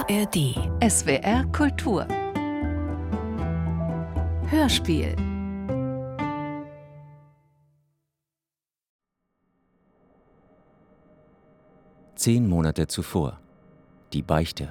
ARD. SWR Kultur. Hörspiel. Zehn Monate zuvor. Die Beichte.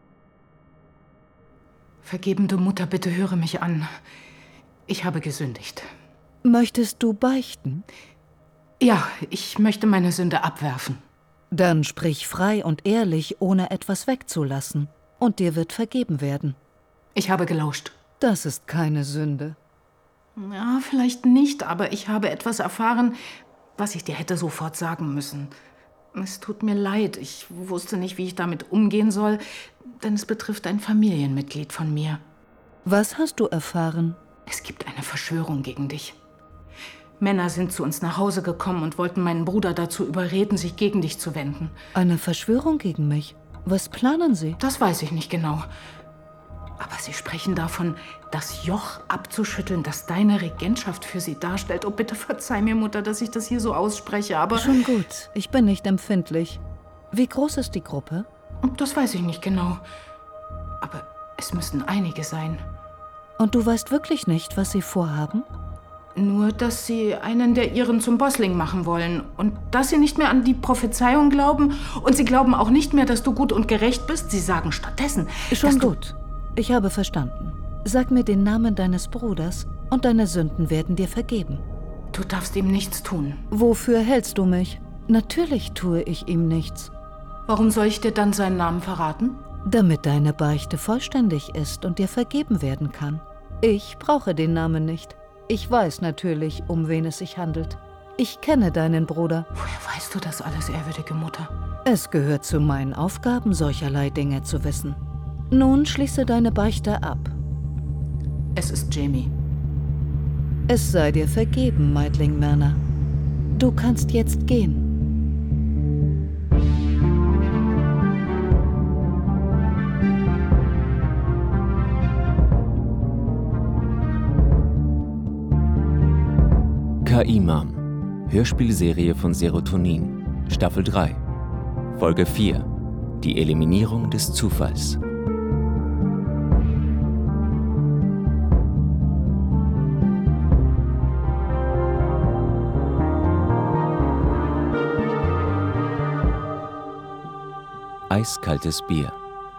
Vergebende Mutter, bitte höre mich an. Ich habe gesündigt. Möchtest du beichten? Ja, ich möchte meine Sünde abwerfen. Dann sprich frei und ehrlich, ohne etwas wegzulassen. Und dir wird vergeben werden. Ich habe gelauscht. Das ist keine Sünde. Ja, vielleicht nicht, aber ich habe etwas erfahren, was ich dir hätte sofort sagen müssen. Es tut mir leid, ich wusste nicht, wie ich damit umgehen soll, denn es betrifft ein Familienmitglied von mir. Was hast du erfahren? Es gibt eine Verschwörung gegen dich. Männer sind zu uns nach Hause gekommen und wollten meinen Bruder dazu überreden, sich gegen dich zu wenden. Eine Verschwörung gegen mich? Was planen sie? Das weiß ich nicht genau. Aber sie sprechen davon, das Joch abzuschütteln, das deine Regentschaft für sie darstellt. Oh, bitte verzeih mir, Mutter, dass ich das hier so ausspreche, aber... Schon gut, ich bin nicht empfindlich. Wie groß ist die Gruppe? Das weiß ich nicht genau. Aber es müssten einige sein. Und du weißt wirklich nicht, was sie vorhaben? Nur, dass sie einen der ihren zum Bossling machen wollen. Und dass sie nicht mehr an die Prophezeiung glauben. Und sie glauben auch nicht mehr, dass du gut und gerecht bist. Sie sagen stattdessen, Schon gut. Ich habe verstanden. Sag mir den Namen deines Bruders und deine Sünden werden dir vergeben. Du darfst ihm nichts tun. Wofür hältst du mich? Natürlich tue ich ihm nichts. Warum soll ich dir dann seinen Namen verraten? Damit deine Beichte vollständig ist und dir vergeben werden kann. Ich brauche den Namen nicht. Ich weiß natürlich, um wen es sich handelt. Ich kenne deinen Bruder. Woher weißt du das alles, ehrwürdige Mutter? Es gehört zu meinen Aufgaben, solcherlei Dinge zu wissen. Nun schließe deine Beichte ab. Es ist Jamie. Es sei dir vergeben, Meidling Myrna. Du kannst jetzt gehen. K.I.M.A.M. Hörspielserie von Serotonin. Staffel 3. Folge 4. Die Eliminierung des Zufalls. Eiskaltes Bier.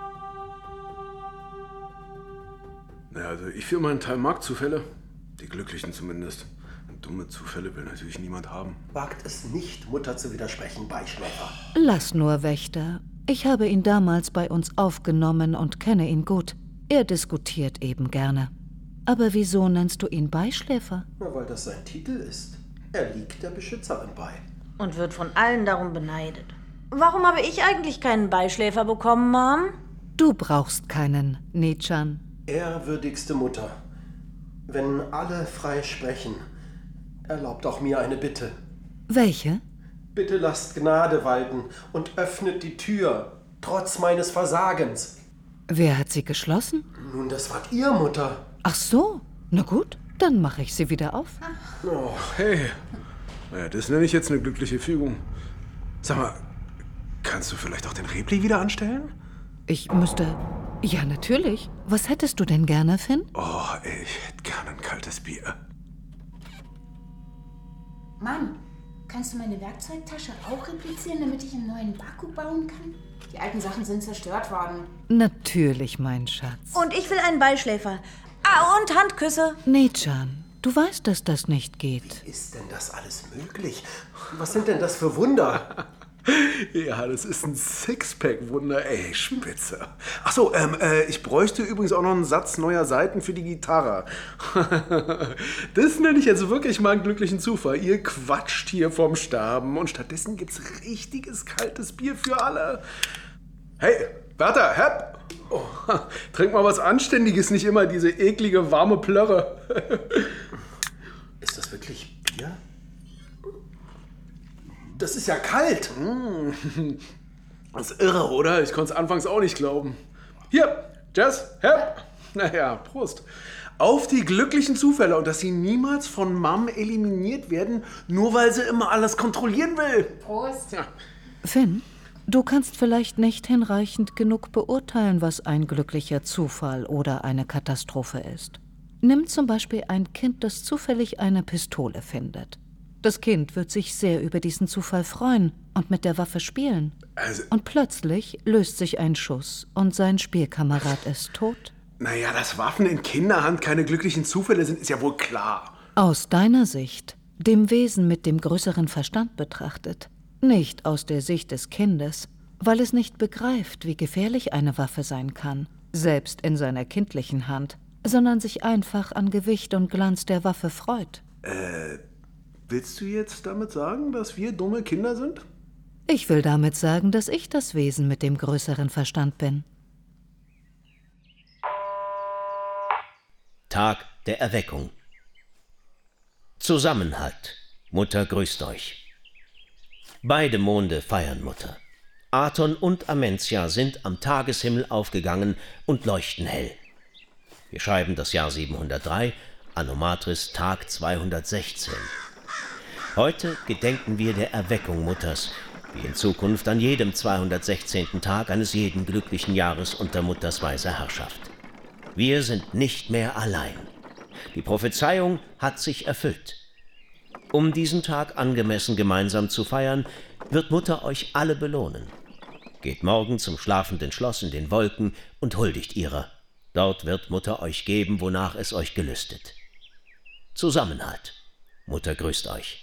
Naja, also ich für meinen Teil mag Zufälle. Die Glücklichen zumindest. Und dumme Zufälle will natürlich niemand haben. Wagt es nicht, Mutter zu widersprechen, Beischläfer. Lass nur, Wächter. Ich habe ihn damals bei uns aufgenommen und kenne ihn gut. Er diskutiert eben gerne. Aber wieso nennst du ihn Beischläfer? Na, weil das sein Titel ist. Er liegt der Beschützerin bei. Und wird von allen darum beneidet. Warum habe ich eigentlich keinen Beischläfer bekommen, Mom? Du brauchst keinen, Nechan. Ehrwürdigste Mutter, wenn alle frei sprechen, erlaubt auch mir eine Bitte. Welche? Bitte lasst Gnade walten und öffnet die Tür, trotz meines Versagens. Wer hat sie geschlossen? Nun, das wart ihr, Mutter. Ach so, na gut, dann mache ich sie wieder auf. Oh, hey. Naja, das nenne ich jetzt eine glückliche Fügung. Sag mal, kannst du vielleicht auch den Repli wieder anstellen? Ich müsste... Ja, natürlich. Was hättest du denn gerne, Finn? Oh, ich hätte gerne ein kaltes Bier. Mann, kannst du meine Werkzeugtasche auch replizieren, damit ich einen neuen Baku bauen kann? Die alten Sachen sind zerstört worden. Natürlich, mein Schatz. Und ich will einen Beischläfer. Und Handküsse. Nechan, du weißt, dass das nicht geht. Wie ist denn das alles möglich? Was sind denn das für Wunder? Ja, das ist ein Sixpack-Wunder. Ey, spitze. Ach so, ich bräuchte übrigens auch noch einen Satz neuer Saiten für die Gitarre. Das nenne ich jetzt wirklich mal einen glücklichen Zufall. Ihr quatscht hier vorm Sterben und stattdessen gibt's richtiges kaltes Bier für alle. Hey, Bertha, Hepp! Oh, trink mal was Anständiges, nicht immer diese eklige, warme Plörre. Ist das wirklich Bier? Das ist ja kalt. Das ist irre, oder? Ich konnte es anfangs auch nicht glauben. Hier, Jess, Hepp. Naja, Prost. Auf die glücklichen Zufälle und dass sie niemals von Mom eliminiert werden, nur weil sie immer alles kontrollieren will. Prost. Ja. Finn, Du kannst vielleicht nicht hinreichend genug beurteilen, was ein glücklicher Zufall oder eine Katastrophe ist. Nimm zum Beispiel ein Kind, das zufällig eine Pistole findet. Das Kind wird sich sehr über diesen Zufall freuen und mit der Waffe spielen. Und plötzlich löst sich ein Schuss und sein Spielkamerad ist tot. Naja, dass Waffen in Kinderhand keine glücklichen Zufälle sind, ist ja wohl klar. Aus deiner Sicht, dem Wesen mit dem größeren Verstand betrachtet, nicht aus der Sicht des Kindes, weil es nicht begreift, wie gefährlich eine Waffe sein kann, selbst in seiner kindlichen Hand, sondern sich einfach an Gewicht und Glanz der Waffe freut. Willst du jetzt damit sagen, dass wir dumme Kinder sind? Ich will damit sagen, dass ich das Wesen mit dem größeren Verstand bin. Tag der Erweckung. Zusammenhalt. Mutter grüßt euch. Beide Monde feiern Mutter. Aton und Amentia sind am Tageshimmel aufgegangen und leuchten hell. Wir schreiben das Jahr 703, Anno Matris Tag 216. Heute gedenken wir der Erweckung Mutters, wie in Zukunft an jedem 216. Tag eines jeden glücklichen Jahres unter Mutters weiser Herrschaft. Wir sind nicht mehr allein. Die Prophezeiung hat sich erfüllt. Um diesen Tag angemessen gemeinsam zu feiern, wird Mutter euch alle belohnen. Geht morgen zum schlafenden Schloss in den Wolken und huldigt ihrer. Dort wird Mutter euch geben, wonach es euch gelüstet. Zusammenhalt. Mutter grüßt euch.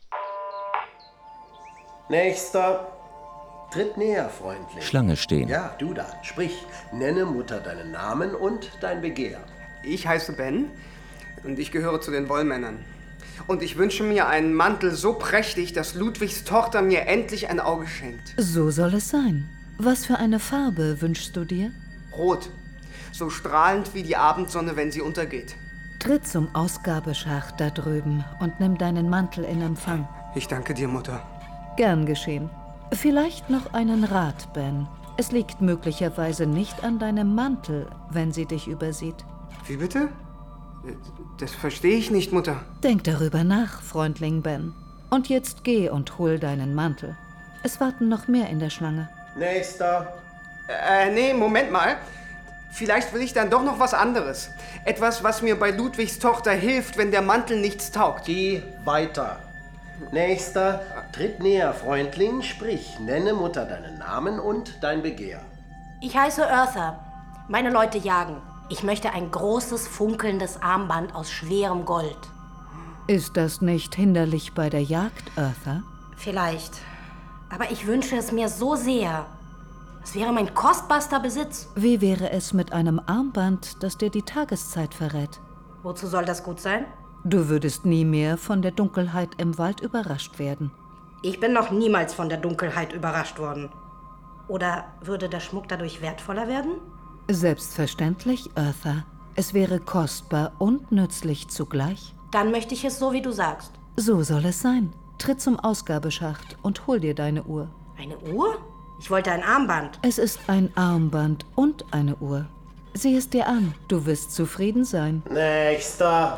Nächster. Tritt näher, Freundling. Schlange stehen. Ja, du da. Sprich, nenne Mutter deinen Namen und dein Begehr. Ich heiße Ben und ich gehöre zu den Wollmännern. Und ich wünsche mir einen Mantel so prächtig, dass Ludwigs Tochter mir endlich ein Auge schenkt. So soll es sein. Was für eine Farbe wünschst du dir? Rot. So strahlend wie die Abendsonne, wenn sie untergeht. Tritt zum Ausgabeschacht da drüben und nimm deinen Mantel in Empfang. Ich danke dir, Mutter. Gern geschehen. Vielleicht noch einen Rat, Ben. Es liegt möglicherweise nicht an deinem Mantel, wenn sie dich übersieht. Wie bitte? Das verstehe ich nicht, Mutter. Denk darüber nach, Freundling Ben. Und jetzt geh und hol deinen Mantel. Es warten noch mehr in der Schlange. Nächster. Nee, Moment mal. Vielleicht will ich dann doch noch was anderes. Etwas, was mir bei Ludwigs Tochter hilft, wenn der Mantel nichts taugt. Geh weiter. Nächster. Tritt näher, Freundling. Sprich, nenne Mutter deinen Namen und dein Begehr. Ich heiße Eartha. Meine Leute jagen. Ich möchte ein großes, funkelndes Armband aus schwerem Gold. Ist das nicht hinderlich bei der Jagd, Eartha? Vielleicht. Aber ich wünsche es mir so sehr. Es wäre mein kostbarster Besitz. Wie wäre es mit einem Armband, das dir die Tageszeit verrät? Wozu soll das gut sein? Du würdest nie mehr von der Dunkelheit im Wald überrascht werden. Ich bin noch niemals von der Dunkelheit überrascht worden. Oder würde der Schmuck dadurch wertvoller werden? Selbstverständlich, Eartha. Es wäre kostbar und nützlich zugleich. Dann möchte ich es so, wie du sagst. So soll es sein. Tritt zum Ausgabeschacht und hol dir deine Uhr. Eine Uhr? Ich wollte ein Armband. Es ist ein Armband und eine Uhr. Sieh es dir an. Du wirst zufrieden sein. Nächster.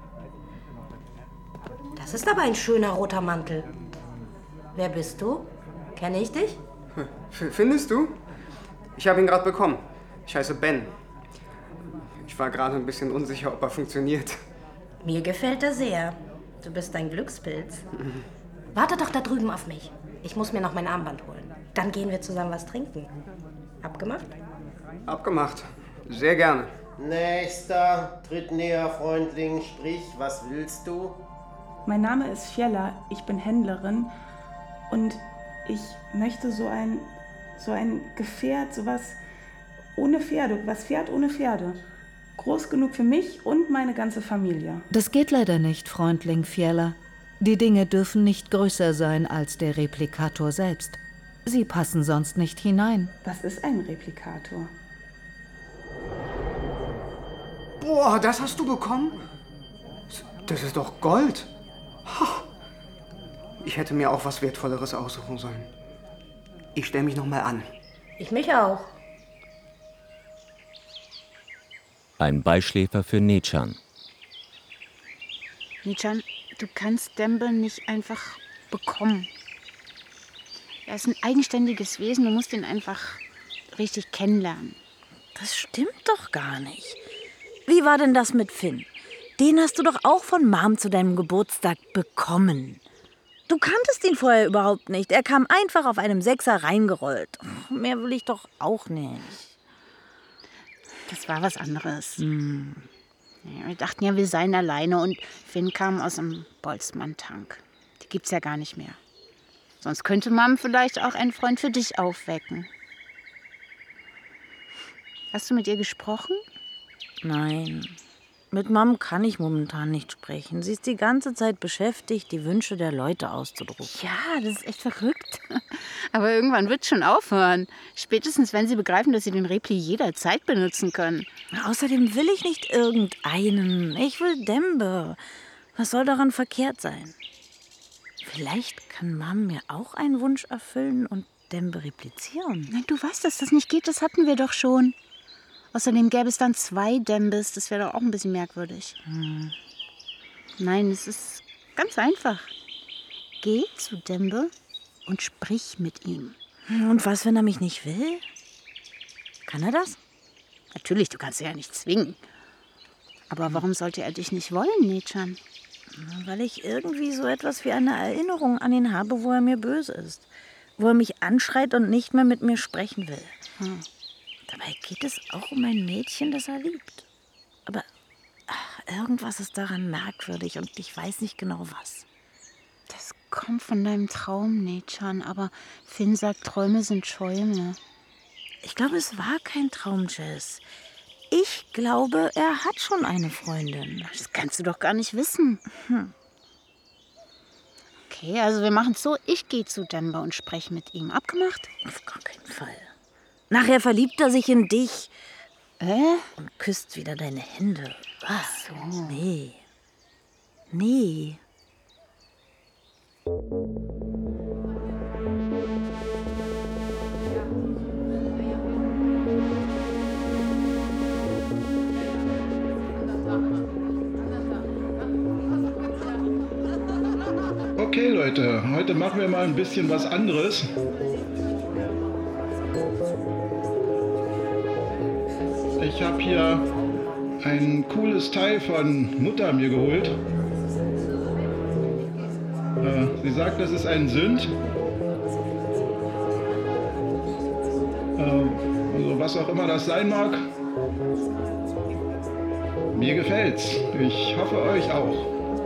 Das ist aber ein schöner roter Mantel. Wer bist du? Kenne ich dich? Findest du? Ich habe ihn gerade bekommen. Ich heiße Ben. Ich war gerade ein bisschen unsicher, ob er funktioniert. Mir gefällt er sehr. Du bist ein Glückspilz. Warte doch da drüben auf mich. Ich muss mir noch mein Armband holen. Dann gehen wir zusammen was trinken. Abgemacht? Abgemacht. Sehr gerne. Nächster. Tritt näher, Freundling. Sprich, was willst du? Mein Name ist Fjella. Ich bin Händlerin. Und ich möchte so ein Gefährt, sowas ohne Pferde. Was Pferd ohne Pferde. Groß genug für mich und meine ganze Familie. Das geht leider nicht, Freundling Fjella. Die Dinge dürfen nicht größer sein als der Replikator selbst. Sie passen sonst nicht hinein. Was ist ein Replikator? Boah, das hast du bekommen? Das ist doch Gold. Ich hätte mir auch was Wertvolleres aussuchen sollen. Ich stelle mich noch mal an. Ich mich auch. Ein Beischläfer für Nechan. Nechan, du kannst Dembel nicht einfach bekommen. Er ist ein eigenständiges Wesen, du musst ihn einfach richtig kennenlernen. Das stimmt doch gar nicht. Wie war denn das mit Finn? Den hast du doch auch von Mom zu deinem Geburtstag bekommen. Du kanntest ihn vorher überhaupt nicht. Er kam einfach auf einem 6er reingerollt. Mehr will ich doch auch nicht. Das war was anderes. Ja, wir dachten ja, wir seien alleine und Finn kam aus dem Boltzmann-Tank. Die gibt's ja gar nicht mehr. Sonst könnte Mom vielleicht auch einen Freund für dich aufwecken. Hast du mit ihr gesprochen? Nein. Mit Mom kann ich momentan nicht sprechen. Sie ist die ganze Zeit beschäftigt, die Wünsche der Leute auszudrucken. Ja, das ist echt verrückt. Aber irgendwann wird es schon aufhören. Spätestens, wenn sie begreifen, dass sie den Repli jederzeit benutzen können. Außerdem will ich nicht irgendeinen. Ich will Dembe. Was soll daran verkehrt sein? Vielleicht kann Mom mir auch einen Wunsch erfüllen und Dembe replizieren. Nein, du weißt, dass das nicht geht. Das hatten wir doch schon. Außerdem gäbe es dann 2 Dembes. Das wäre doch auch ein bisschen merkwürdig. Nein, es ist ganz einfach. Geh zu Dembe und sprich mit ihm. Und was, wenn er mich nicht will? Kann er das? Natürlich, du kannst ihn ja nicht zwingen. Aber warum sollte er dich nicht wollen, Nechan? Weil ich irgendwie so etwas wie eine Erinnerung an ihn habe, wo er mir böse ist. Wo er mich anschreit und nicht mehr mit mir sprechen will. Dabei geht es auch um ein Mädchen, das er liebt. Aber irgendwas ist daran merkwürdig und ich weiß nicht genau was. Das kommt von deinem Traum, Nechan, aber Finn sagt, Träume sind Schäume. Ich glaube, es war kein Traum, Jess. Ich glaube, er hat schon eine Freundin. Das kannst du doch gar nicht wissen. Okay, also wir machen es so, ich gehe zu Dembe und spreche mit ihm. Abgemacht? Auf gar keinen Fall. Nachher verliebt er sich in dich. Und küsst wieder deine Hände. Ach so. Nee. Nee. Okay, Leute, heute machen wir mal ein bisschen was anderes. Ich habe hier ein cooles Teil von Mutter mir geholt. Sie sagt, das ist ein Sünd. Also was auch immer das sein mag. Mir gefällt's. Ich hoffe euch auch.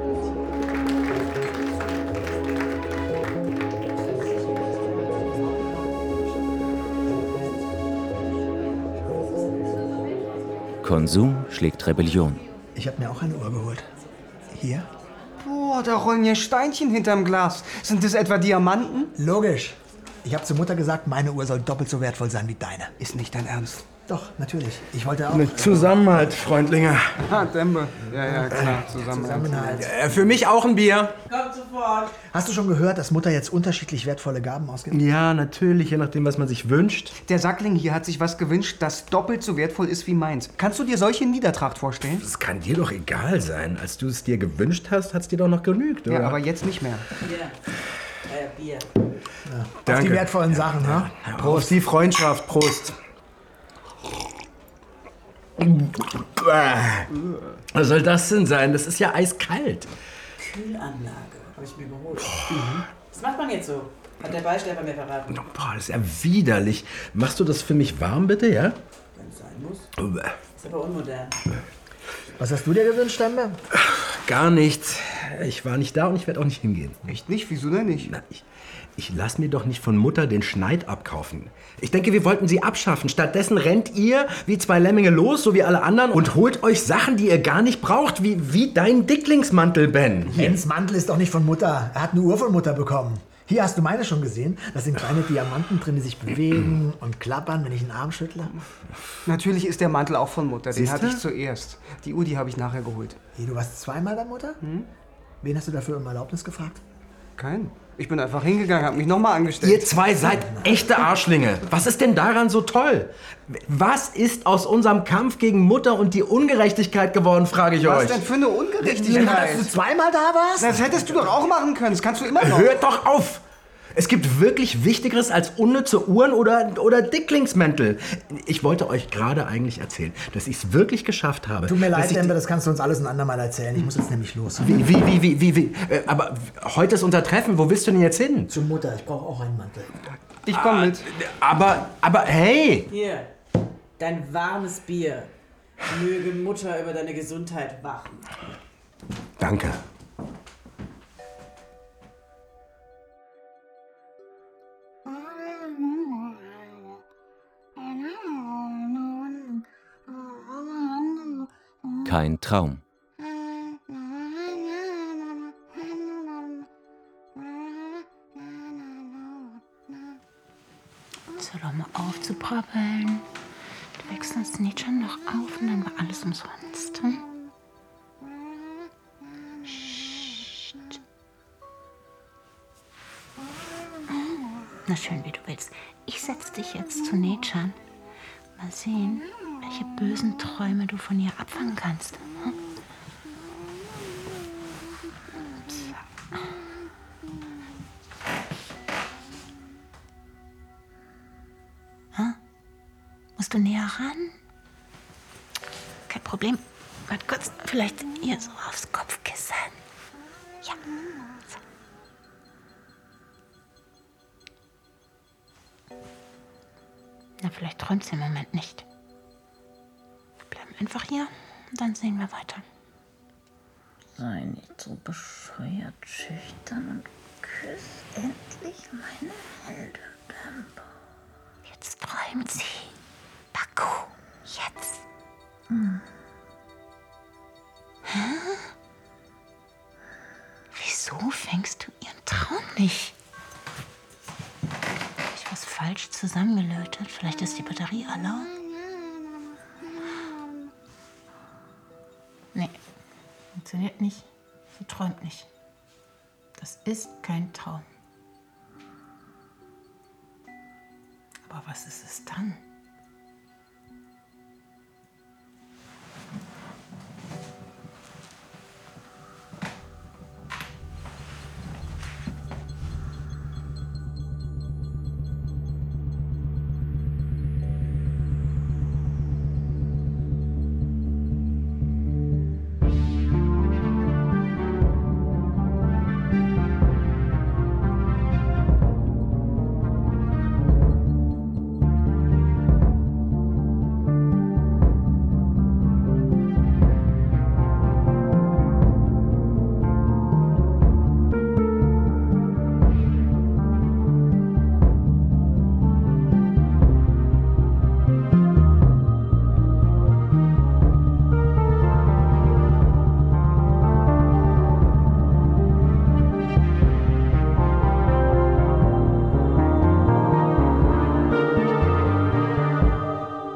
Konsum schlägt Rebellion. Ich habe mir auch eine Uhr geholt. Hier. Boah, da rollen ja Steinchen hinterm Glas. Sind das etwa Diamanten? Logisch. Ich habe zur Mutter gesagt, meine Uhr soll doppelt so wertvoll sein wie deine. Ist nicht dein Ernst? Doch, natürlich. Ich wollte auch... Mit Zusammenhalt, Freundlinge. Ah, Dembe. Ja, klar. Zusammenhalt. Für mich auch ein Bier. Kommt sofort. Hast du schon gehört, dass Mutter jetzt unterschiedlich wertvolle Gaben ausgibt? Ja, natürlich, je nachdem, was man sich wünscht. Der Sackling hier hat sich was gewünscht, das doppelt so wertvoll ist wie meins. Kannst du dir solche Niedertracht vorstellen? Das kann dir doch egal sein. Als du es dir gewünscht hast, hat es dir doch noch genügt, oder? Ja, aber jetzt nicht mehr. Bier. Ja. Danke. Auf die wertvollen Sachen, ne? Ja, Prost. Auf die Freundschaft, Prost. Was soll das denn sein? Das ist ja eiskalt. Kühlanlage, habe ich mir geholt. Was macht man jetzt so? Hat der Beischleifer mir verraten. Boah, das ist ja widerlich. Machst du das für mich warm, bitte, ja? Wenn es sein muss. Ist aber unmodern. Was hast du dir gewünscht, Dembe? Gar nichts. Ich war nicht da und ich werde auch nicht hingehen. Echt nicht? Wieso denn nicht? Na, ich lass mir doch nicht von Mutter den Schneid abkaufen. Ich denke, wir wollten sie abschaffen. Stattdessen rennt ihr wie 2 Lemminge los, so wie alle anderen, und holt euch Sachen, die ihr gar nicht braucht, wie dein Dicklingsmantel, Ben. Bens Mantel ist doch nicht von Mutter. Er hat eine Uhr von Mutter bekommen. Hier hast du meine schon gesehen. Da sind kleine Diamanten drin, die sich bewegen und klappern, wenn ich den Arm schüttle. Natürlich ist der Mantel auch von Mutter. Den Siehste? hatte ich zuerst. Die Uhr, die habe ich nachher geholt. Wie, du warst zweimal bei Mutter? Wen hast du dafür um Erlaubnis gefragt? Keinen. Ich bin einfach hingegangen, habe mich nochmal angestellt. Ihr 2 seid echte Arschlinge. Was ist denn daran so toll? Was ist aus unserem Kampf gegen Mutter und die Ungerechtigkeit geworden, frage ich euch. Was denn für eine Ungerechtigkeit? Dass du zweimal da warst? Das hättest du doch auch machen können. Das kannst du immer noch. Hört doch auf! Es gibt wirklich Wichtigeres als unnütze Uhren oder Dicklingsmäntel. Ich wollte euch gerade eigentlich erzählen, dass ich es wirklich geschafft habe. Tut mir leid, Dembe, das kannst du uns alles ein andermal erzählen. Ich muss jetzt nämlich los. Wie? Aber heute ist unser Treffen. Wo willst du denn jetzt hin? Zur Mutter. Ich brauche auch einen Mantel. Ich komme mit. Aber hey! Hier, dein warmes Bier. Möge Mutter über deine Gesundheit wachen. Danke. Kein Traum. So doch mal aufzuprabbeln. Du wächst uns Nietzsche noch auf und dann war alles umsonst. Hm? Psst. Na schön, wie du willst. Ich setz dich jetzt zu Nietzsche. Mal sehen, welche bösen Träume du von ihr abfangen kannst. Hm? Musst du näher ran? Kein Problem. Warte kurz, vielleicht hier so aufs Kopfkissen. Ja. So. Na, vielleicht träumt sie im Moment nicht. Wir bleiben einfach hier und dann sehen wir weiter. Sei nicht so bescheuert schüchtern und küss endlich meine Hände, Dumbo. Jetzt träumt sie. Baku, jetzt. Hä? Wieso fängst du ihren Traum nicht? Hab ich was falsch zusammengelötet? Vielleicht ist die Batterie alle? Nee, funktioniert nicht. Sie träumt nicht. Das ist kein Traum. Aber was ist es dann?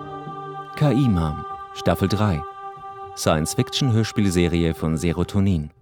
KI Mom, Staffel 3. Science-Fiction-Hörspielserie von Serotonin.